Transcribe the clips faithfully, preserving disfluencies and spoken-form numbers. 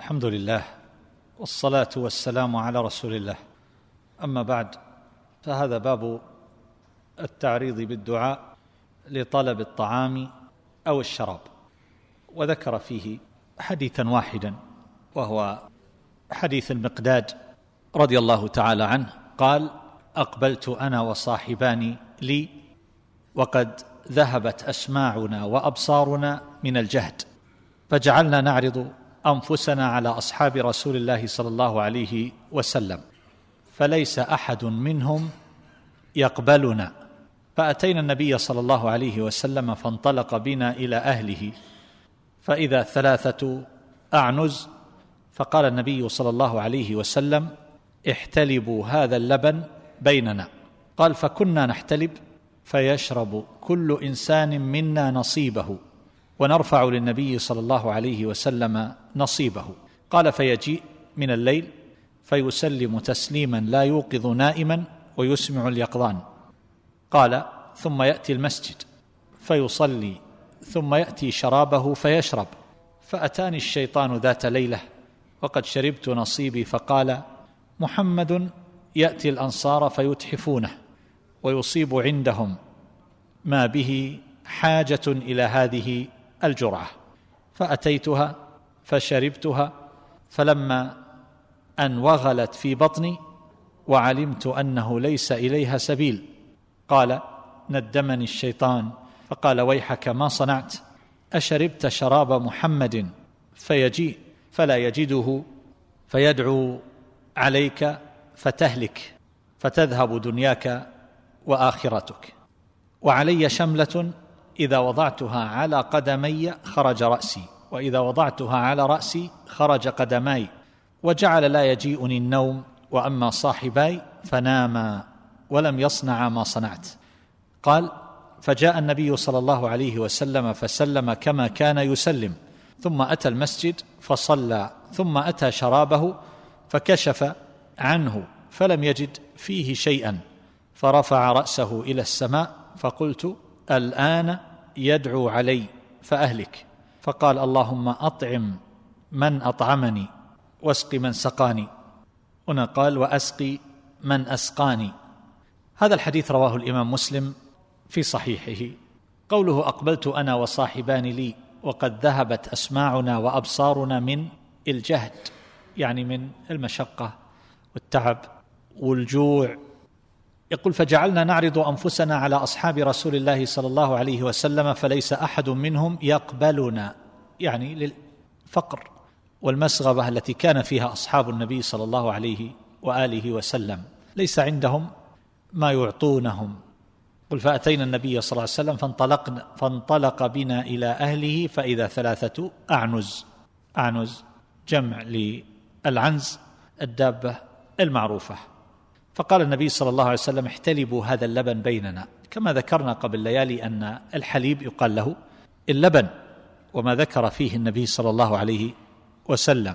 الحمد لله والصلاة والسلام على رسول الله. أما بعد، فهذا باب التعريض بالدعاء لطلب الطعام أو الشراب، وذكر فيه حديثا واحدا وهو حديث المقداد رضي الله تعالى عنه قال: أقبلت أنا وصاحبان لي وقد ذهبت أسماعنا وأبصارنا من الجهد، فجعلنا نعرض أنفسنا على أصحاب رسول الله صلى الله عليه وسلم، فليس أحد منهم يقبلنا، فأتينا النبي صلى الله عليه وسلم فانطلق بنا إلى أهله، فإذا ثلاثة أعنز، فقال النبي صلى الله عليه وسلم: احتلبوا هذا اللبن بيننا. قال: فكنا نحتلب، فيشرب كل إنسان منا نصيبه، ونرفع للنبي صلى الله عليه وسلم نصيبه. قال: فيجيء من الليل فيسلم تسليما لا يوقظ نائما ويسمع اليقظان. قال: ثم يأتي المسجد فيصلي، ثم يأتي شرابه فيشرب. فأتاني الشيطان ذات ليلة وقد شربت نصيبي، فقال: محمد يأتي الأنصار فيتحفونه ويصيب عندهم ما به حاجة إلى هذه الجرعة. فأتيتها فشربتها، فلما أن وغلت في بطني وعلمت أنه ليس إليها سبيل، قال: ندمني الشيطان فقال: ويحك ما صنعت؟ أشربت شراب محمد فيجيء فلا يجده فيدعو عليك فتهلك، فتذهب دنياك وآخرتك. وعلي شملة إذا وضعتها على قدمي خرج رأسي، وإذا وضعتها على رأسي خرج قدماي، وجعل لا يجيئني النوم، وأما صاحباي فناما ولم يصنعا ما صنعت. قال: فجاء النبي صلى الله عليه وسلم فسلم كما كان يسلم، ثم أتى المسجد فصلى، ثم أتى شرابه فكشف عنه فلم يجد فيه شيئا، فرفع رأسه إلى السماء، فقلت: الآن يدعو علي فأهلك. فقال: اللهم أطعم من أطعمني واسق من سقاني. هنا قال: وأسقي من أسقاني. هذا الحديث رواه الإمام مسلم في صحيحه. قوله: أقبلت أنا وصاحبان لي وقد ذهبت أسماعنا وأبصارنا من الجهد، يعني من المشقة والتعب والجوع. يقول: فجعلنا نعرض أنفسنا على أصحاب رسول الله صلى الله عليه وسلم، فليس أحد منهم يقبلنا، يعني للفقر والمسغبة التي كان فيها أصحاب النبي صلى الله عليه وآله وسلم، ليس عندهم ما يعطونهم. قل: فأتينا النبي صلى الله عليه وسلم فانطلقنا فانطلق بنا إلى أهله، فإذا ثلاثة أعنز. أعنز جمع للعنز، الدابة المعروفة. فقال النبي صلى الله عليه وسلم: احتلبوا هذا اللبن بيننا. كما ذكرنا قبل ليالي أن الحليب يقال له اللبن، وما ذكر فيه النبي صلى الله عليه وسلم،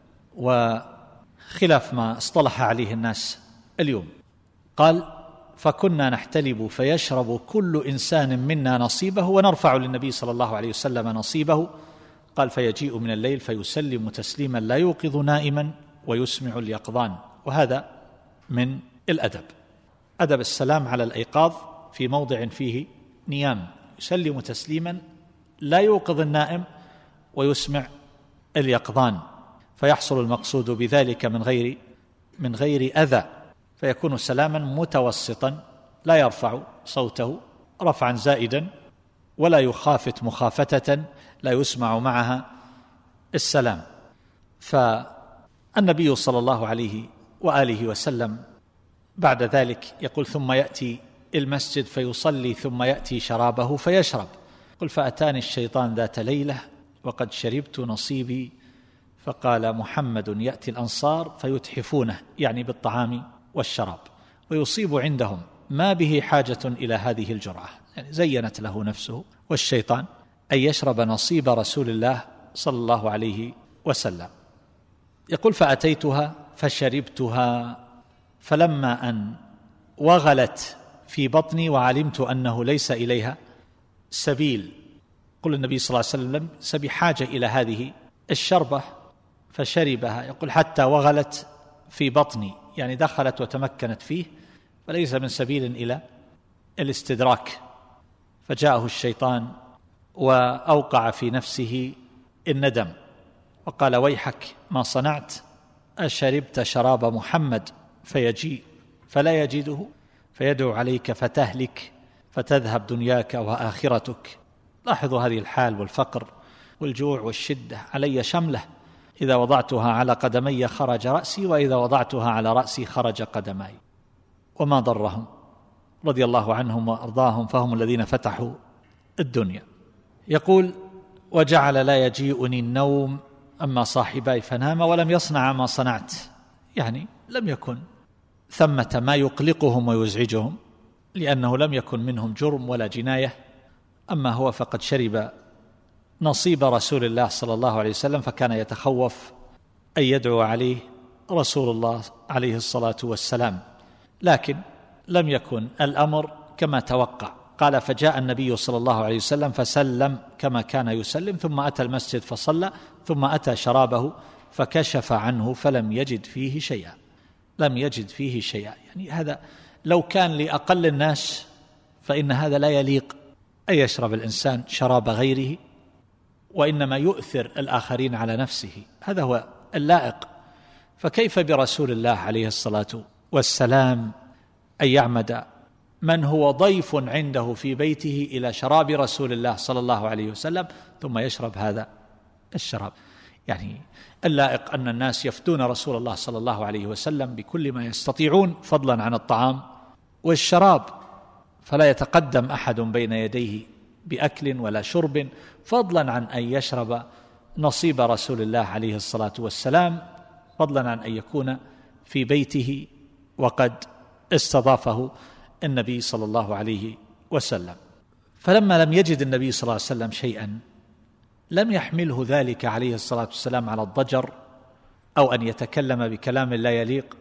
وخلاف ما اصطلح عليه الناس اليوم. قال: فكنا نحتلب فيشرب كل إنسان منا نصيبه، ونرفع للنبي صلى الله عليه وسلم نصيبه. قال: فيجيء من الليل فيسلم تسليما لا يوقظ نائما ويسمع اليقظان. وهذا من الأدب، أدب السلام على الأيقاظ في موضع فيه نيام، يسلم تسليما لا يوقظ النائم ويسمع اليقظان، فيحصل المقصود بذلك من غير من غير أذى، فيكون سلاما متوسطا، لا يرفع صوته رفعا زائدا ولا يخافت مخافتة لا يسمع معها السلام. فالنبي صلى الله عليه وآله وسلم بعد ذلك يقول: ثم يأتي المسجد فيصلي، ثم يأتي شرابه فيشرب. قل: فأتاني الشيطان ذات ليلة وقد شربت نصيبي، فقال: محمد يأتي الأنصار فيتحفونه، يعني بالطعام والشراب، ويصيب عندهم ما به حاجة إلى هذه الجرعة، يعني زينت له نفسه والشيطان أن يشرب نصيب رسول الله صلى الله عليه وسلم. يقول: فأتيتها فشربتها، فلما أن وغلت في بطني وعلمت أنه ليس إليها سبيل. قل النبي صلى الله عليه وسلم: سبحاجة إلى هذه الشربة، فشربها، يقول حتى وغلت في بطني، يعني دخلت وتمكنت فيه، فليس من سبيل إلى الاستدراك. فجاءه الشيطان وأوقع في نفسه الندم وقال ويحك ما صنعت، أشربت شراب محمد فيجيء فلا يجده فيدعو عليك فتهلك فتذهب دنياك وآخرتك. لاحظوا هذه الحال والفقر والجوع والشدة علي شملة، إذا وضعتها على قدمي خرج رأسي، وإذا وضعتها على رأسي خرج قدماي. وما ضرهم رضي الله عنهم وأرضاهم، فهم الذين فتحوا الدنيا. يقول وجعل لا يجيئني النوم أما صاحباي فنام ولم يصنع ما صنعت، يعني لم يكن ثمة ما يقلقهم ويزعجهم، لأنه لم يكن منهم جرم ولا جناية. أما هو فقد شرب نصيب رسول الله صلى الله عليه وسلم، فكان يتخوف أن يدعو عليه رسول الله عليه الصلاة والسلام، لكن لم يكن الأمر كما توقع. قال فجاء النبي صلى الله عليه وسلم فسلم كما كان يسلم، ثم أتى المسجد فصلى، ثم أتى شرابه فكشف عنه فلم يجد فيه شيئا، لم يجد فيه شيئا. يعني هذا لو كان لأقل الناس فإن هذا لا يليق أن يشرب الإنسان شراب غيره، وإنما يؤثر الآخرين على نفسه، هذا هو اللائق. فكيف برسول الله عليه الصلاة والسلام أن يعمد من هو ضيف عنده في بيته إلى شراب رسول الله صلى الله عليه وسلم ثم يشرب هذا الشراب؟ يعني اللائق أن الناس يفدون رسول الله صلى الله عليه وسلم بكل ما يستطيعون فضلا عن الطعام والشراب، فلا يتقدم أحد بين يديه بأكل ولا شرب، فضلا عن أن يشرب نصيب رسول الله عليه الصلاة والسلام، فضلا عن أن يكون في بيته وقد استضافه النبي صلى الله عليه وسلم. فلما لم يجد النبي صلى الله عليه وسلم شيئا لم يحمله ذلك عليه الصلاة والسلام على الضجر أو أن يتكلم بكلام لا يليق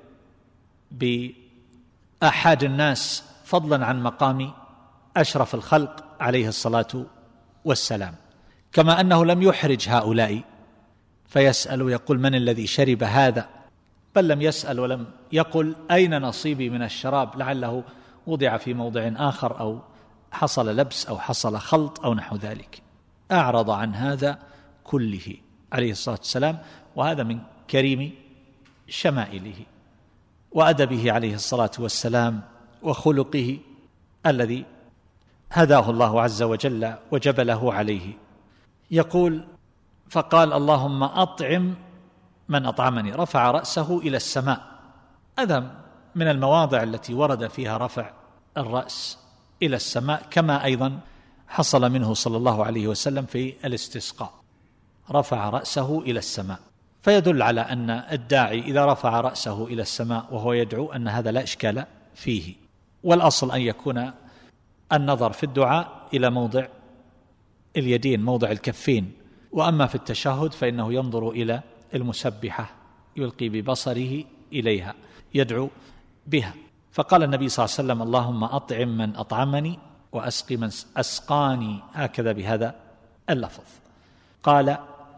بأحد الناس، فضلا عن مقام أشرف الخلق عليه الصلاة والسلام. كما أنه لم يحرج هؤلاء فيسأل ويقول من الذي شرب هذا، بل لم يسأل ولم يقل أين نصيبي من الشراب، لعله وضع في موضع آخر أو حصل لبس أو حصل خلط أو نحو ذلك. أعرض عن هذا كله عليه الصلاة والسلام، وهذا من كريم شمائله وأدبه عليه الصلاة والسلام وخلقه الذي هداه الله عز وجل وجبله عليه. يقول فقال اللهم أطعم من أطعمني، رفع رأسه إلى السماء. هذا من المواضع التي ورد فيها رفع الرأس إلى السماء، كما أيضا حصل منه صلى الله عليه وسلم في الاستسقاء، رفع رأسه إلى السماء، فيدل على أن الداعي إذا رفع رأسه إلى السماء وهو يدعو أن هذا لا إشكال فيه. والأصل أن يكون النظر في الدعاء إلى موضع اليدين، موضع الكفين، وأما في التشهد فإنه ينظر إلى المسبحة يلقي ببصره إليها يدعو بها. فقال النبي صلى الله عليه وسلم اللهم أطعم من أطعمني وأسقي من أسقاني، هكذا بهذا اللفظ. قال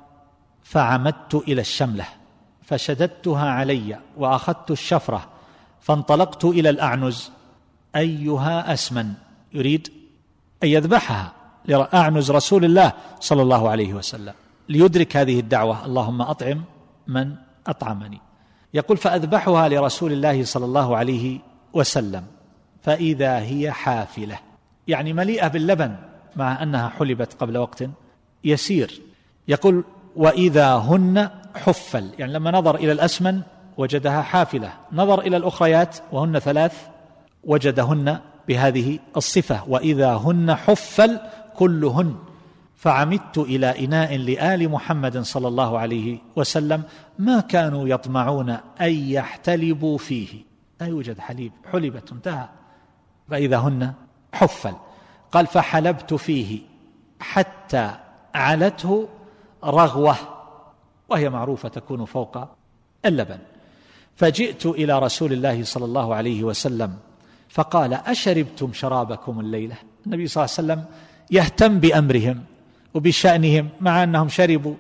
فعمدت إلى الشملة فشددتها علي وأخذت الشفرة فانطلقت إلى الأعنز أيها أسمن، يريد أن يذبحها لأعنز رسول الله صلى الله عليه وسلم ليدرك هذه الدعوة اللهم أطعم من أطعمني. يقول فأذبحها لرسول الله صلى الله عليه وسلم فإذا هي حافلة، يعني مليئة باللبن مع أنها حلبت قبل وقت يسير. يقول وإذا هن حفل، يعني لما نظر إلى الأسمن وجدها حافلة، نظر إلى الأخريات وهن ثلاث وجدهن بهذه الصفة وإذا هن حفل كلهن. فعمدت إلى إناء لآل محمد صلى الله عليه وسلم ما كانوا يطمعون أن يحتلبوا فيه، لا يوجد حليب، حلبت انتهى، فإذا هن حفل. قال فحلبت فيه حتى علته رغوة، وهي معروفة تكون فوق اللبن. فجئت إلى رسول الله صلى الله عليه وسلم فقال أشربتم شرابكم الليلة؟ النبي صلى الله عليه وسلم يهتم بأمرهم وبشأنهم، مع أنهم شربوا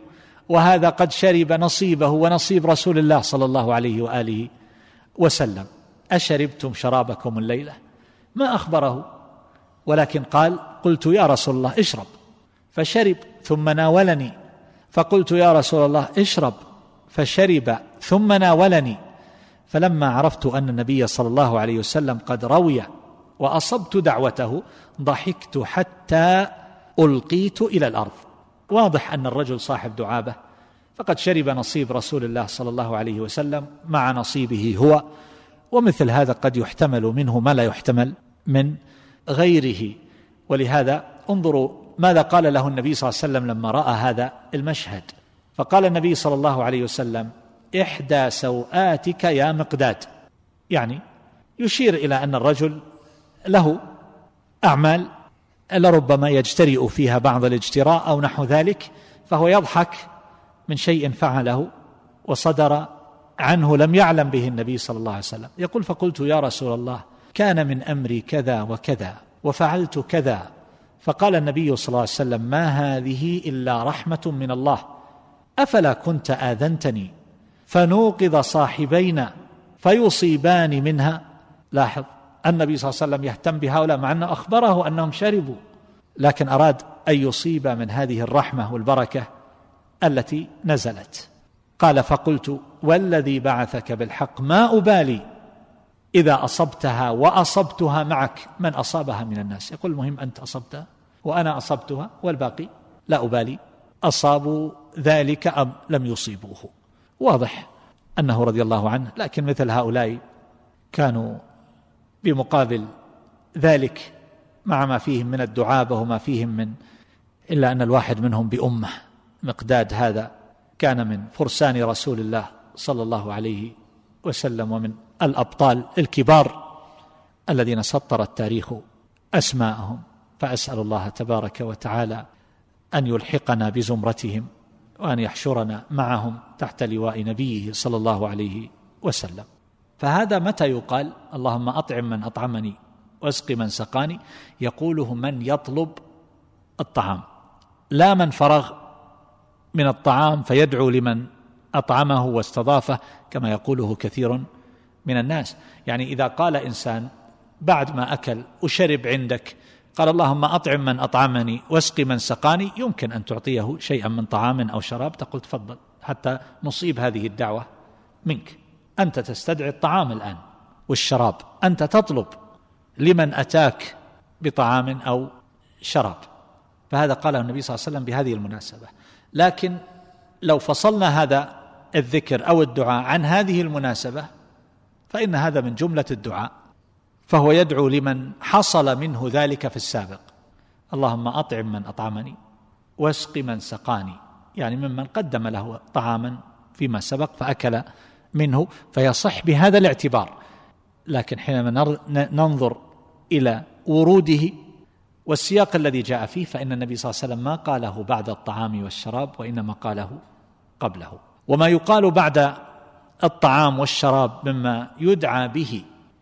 وهذا قد شرب نصيبه ونصيب رسول الله صلى الله عليه وآله وسلم. أشربتم شرابكم الليلة؟ ما أخبره، ولكن قال: قلت يا رسول الله اشرب، فشرب ثم ناولني، فقلت يا رسول الله اشرب، فشرب ثم ناولني. فلما عرفت أن النبي صلى الله عليه وسلم قد روي وأصبت دعوته ضحكت حتى ألقيت إلى الأرض. واضح أن الرجل صاحب دعابة، فقد شرب نصيب رسول الله صلى الله عليه وسلم مع نصيبه هو، ومثل هذا قد يحتمل منه ما لا يحتمل من غيره. ولهذا انظروا ماذا قال له النبي صلى الله عليه وسلم لما رأى هذا المشهد. فقال النبي صلى الله عليه وسلم: إحدى سوآتك يا مقداد، يعني يشير إلى أن الرجل له أعمال لربما يجترئ فيها بعض الاجتراء أو نحو ذلك، فهو يضحك من شيء فعله وصدر عنه لم يعلم به النبي صلى الله عليه وسلم. يقول: فقلت يا رسول الله كان من أمري كذا وكذا وفعلت كذا. فقال النبي صلى الله عليه وسلم: ما هذه إلا رحمة من الله، أفلا كنت آذنتني فنوقظ صاحبينا فيصيبان منها. لاحظ النبي صلى الله عليه وسلم يهتم بهؤلاء مع أنه أخبره أنهم شربوا، لكن أراد أن يصيب من هذه الرحمة والبركة التي نزلت. قال: فقلت والذي بعثك بالحق ما أبالي إذا أصبتها وأصبتها معك من أصابها من الناس. يقول: المهم أنت أصبتها وأنا أصبتها والباقي لا أبالي أصابوا ذلك أم لم يصيبوه. واضح أنه رضي الله عنه، لكن مثل هؤلاء كانوا بمقابل ذلك مع ما فيهم من الدعابة وما فيهم من، إلا أن الواحد منهم بأمة. مقداد هذا كان من فرسان رسول الله صلى الله عليه وسلم ومن الأبطال الكبار الذين سطر التاريخ أسماءهم. فأسأل الله تبارك وتعالى أن يلحقنا بزمرتهم وأن يحشرنا معهم تحت لواء نبيه صلى الله عليه وسلم. فهذا متى يقال؟ اللهم أطعم من أطعمني واسق من سقاني، يقوله من يطلب الطعام، لا من فرغ من الطعام فيدعو لمن أطعمه واستضافه كما يقوله كثير من الناس. يعني إذا قال إنسان بعد ما أكل وشرب عندك قال اللهم أطعم من أطعمني واسق من سقاني، يمكن أن تعطيه شيئا من طعام أو شراب، تقول تفضل حتى نصيب هذه الدعوة منك. أنت تستدعي الطعام الآن والشراب، أنت تطلب لمن أتاك بطعام أو شراب. فهذا قاله النبي صلى الله عليه وسلم بهذه المناسبة. لكن لو فصلنا هذا الذكر أو الدعاء عن هذه المناسبة فإن هذا من جملة الدعاء، فهو يدعو لمن حصل منه ذلك في السابق. اللهم أطعم من أطعمني واسق من سقاني، يعني ممن قدم له طعاما فيما سبق فأكل منه، فيصح بهذا الاعتبار. لكن حينما ننظر إلى وروده والسياق الذي جاء فيه فإن النبي صلى الله عليه وسلم ما قاله بعد الطعام والشراب، وإنما قاله قبله. وما يقال بعد الطعام والشراب مما يدعى به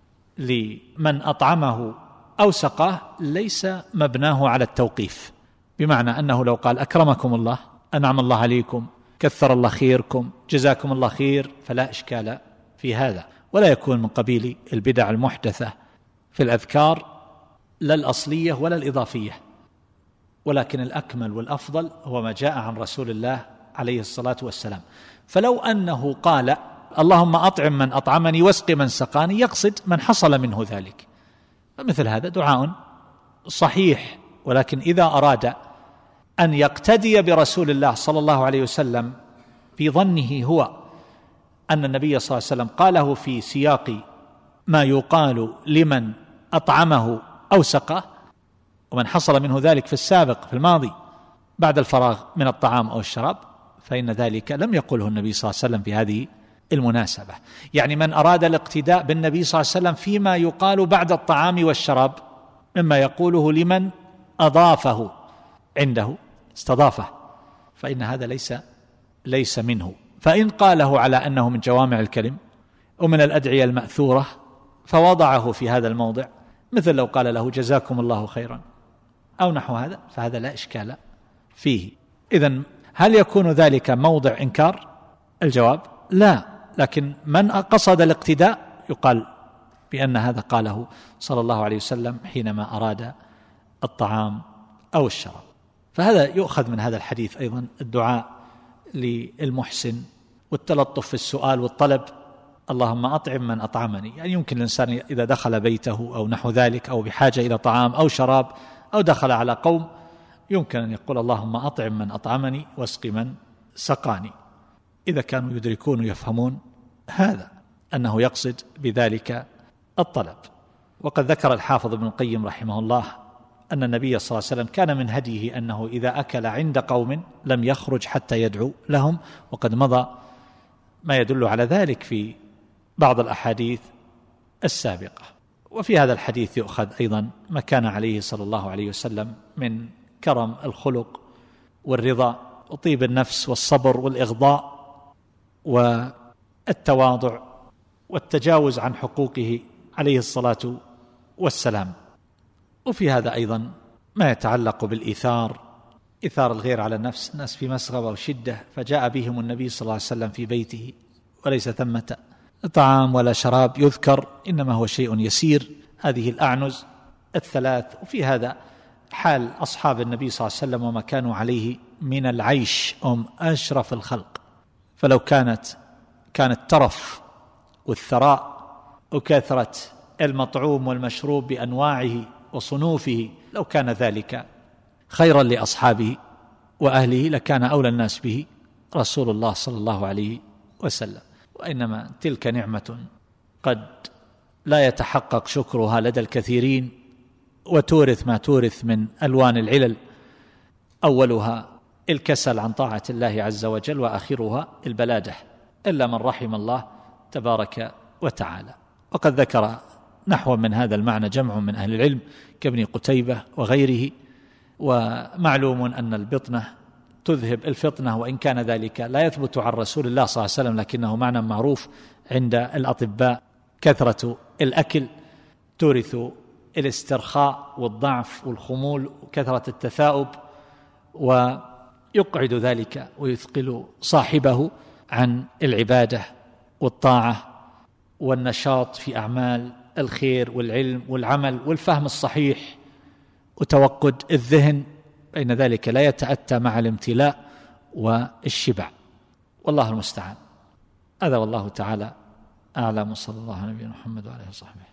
لمن أطعمه أو سقاه ليس مبناه على التوقيف، بمعنى أنه لو قال أكرمكم الله، أنعم الله عليكم، كثر الله خيركم، جزاكم الله خير، فلا إشكال في هذا، ولا يكون من قبيل البدع المحدثة في الأذكار لا الأصلية ولا الإضافية. ولكن الأكمل والأفضل هو ما جاء عن رسول الله عليه الصلاة والسلام. فلو أنه قال اللهم أطعم من أطعمني واسق من سقاني، يقصد من حصل منه ذلك، فمثل هذا دعاء صحيح. ولكن إذا أراد أن يقتدي برسول الله صلى الله عليه وسلم في ظنه هو أن النبي صلى الله عليه وسلم قاله في سياق ما يقال لمن أطعمه أو سقاه، ومن حصل منه ذلك في السابق في الماضي بعد الفراغ من الطعام أو الشراب، فإن ذلك لم يقله النبي صلى الله عليه وسلم في هذه المناسبة. يعني من أراد الاقتداء بالنبي صلى الله عليه وسلم فيما يقال بعد الطعام والشراب مما يقوله لمن أضافه عنده استضافه، فإن هذا ليس ليس منه. فإن قاله على أنه من جوامع الكلم ومن الأدعية المأثورة فوضعه في هذا الموضع، مثل لو قال له جزاكم الله خيرا أو نحو هذا، فهذا لا إشكال فيه. إذن هل يكون ذلك موضع إنكار؟ الجواب لا، لكن من قصد الاقتداء يقال بأن هذا قاله صلى الله عليه وسلم حينما أراد الطعام أو الشراب. فهذا يؤخذ من هذا الحديث أيضا الدعاء للمحسن والتلطف في السؤال والطلب، اللهم أطعم من أطعمني. يعني يمكن الإنسان إذا دخل بيته أو نحو ذلك أو بحاجة إلى طعام أو شراب أو دخل على قوم، يمكن أن يقول اللهم أطعم من أطعمني واسق من سقاني، إذا كانوا يدركون ويفهمون هذا أنه يقصد بذلك الطلب. وقد ذكر الحافظ ابن القيم رحمه الله أن النبي صلى الله عليه وسلم كان من هديه أنه إذا أكل عند قوم لم يخرج حتى يدعو لهم، وقد مضى ما يدل على ذلك في بعض الأحاديث السابقة. وفي هذا الحديث يؤخذ أيضا ما كان عليه صلى الله عليه وسلم من كرم الخلق والرضا وطيب النفس والصبر والإغضاء والتواضع والتجاوز عن حقوقه عليه الصلاة والسلام. وفي هذا أيضا ما يتعلق بالإيثار، إيثار الغير على النفس. الناس في مسغبة وشدة فجاء بهم النبي صلى الله عليه وسلم في بيته وليس ثمة طعام ولا شراب يذكر، إنما هو شيء يسير، هذه الأعنز الثلاث. وفي هذا حال أصحاب النبي صلى الله عليه وسلم وما كانوا عليه من العيش، هم أشرف الخلق. فلو كانت كانت الترف والثراء وكثرة المطعوم والمشروب بأنواعه وصنوفه، لو كان ذلك خيرا لأصحابه وأهله لكان أولى الناس به رسول الله صلى الله عليه وسلم. وإنما تلك نعمة قد لا يتحقق شكرها لدى الكثيرين، وتورث ما تورث من ألوان العلل، أولها الكسل عن طاعة الله عز وجل، وآخرها البلادة، إلا من رحم الله تبارك وتعالى. وقد ذكر نحو من هذا المعنى جمع من أهل العلم كابن قتيبة وغيره. ومعلوم أن البطنة تذهب الفطنة، وإن كان ذلك لا يثبت عن رسول الله صلى الله عليه وسلم، لكنه معنى معروف عند الأطباء. كثرة الأكل تورث الاسترخاء والضعف والخمول وكثرة التثاؤب، ويقعد ذلك ويثقل صاحبه عن العبادة والطاعة والنشاط في أعمال الخير والعلم والعمل والفهم الصحيح وتوقد الذهن، بين ذلك لا يتأتى مع الامتلاء والشبع، والله المستعان. هذا والله تعالى أعلم، صلى الله على نبينا محمد وعلى آله وصحبه.